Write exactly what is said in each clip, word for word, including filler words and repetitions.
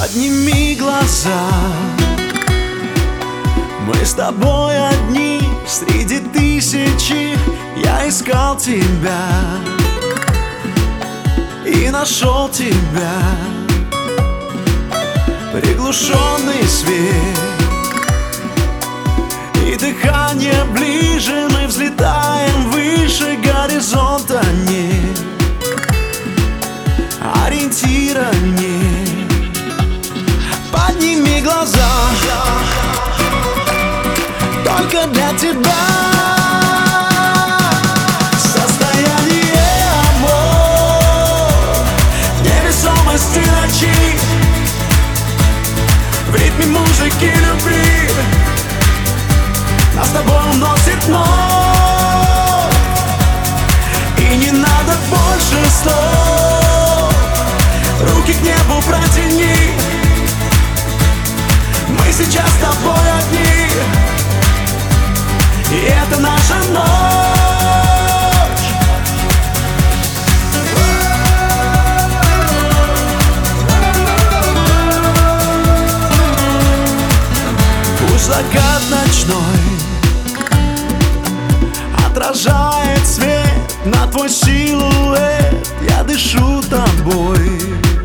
Подними глаза, мы с тобой одни среди тысячи. Я искал тебя и нашел тебя. Приглушенный свет и дыхание ближе. Мы взлетаем выше, горизонта нет, ориентира нет. Подними глаза, только для тебя. Состояние амор, невесомости ночи, в ритме музыки любви нас с тобой уносит ночь. И не надо больше слов, руки к небу протяни. Мы сейчас с тобой одни, и это наша ночь. Пусть закат ночной отражает свет на твой силуэт. Я дышу тобой,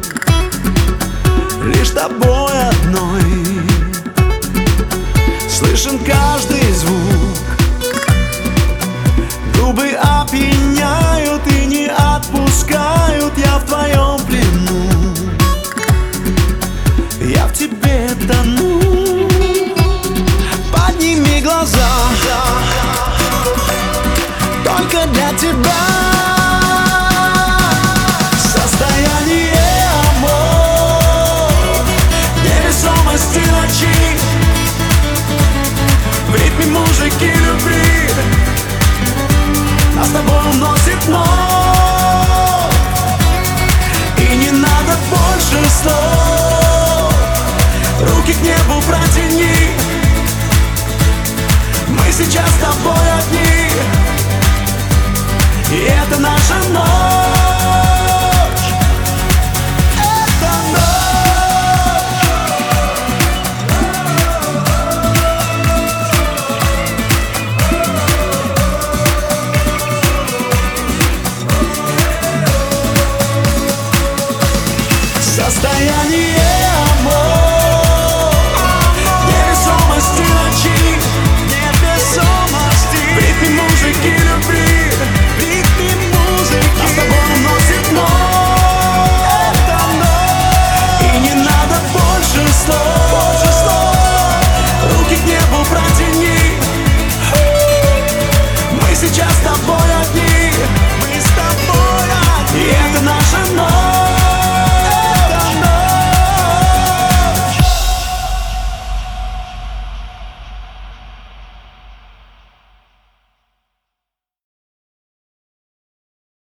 лишь тобой одной. Слышен каждый звук, губы опьяняют и не отпускают. Я в твоем плену, я в тебе тону. Подними глаза, только для тебя. Состояние амор, невесомости ночи, в ритме музыки любви нас с тобой уносит ночь. И не надо больше слов, руки к небу протяни. Мы сейчас с тобой одни,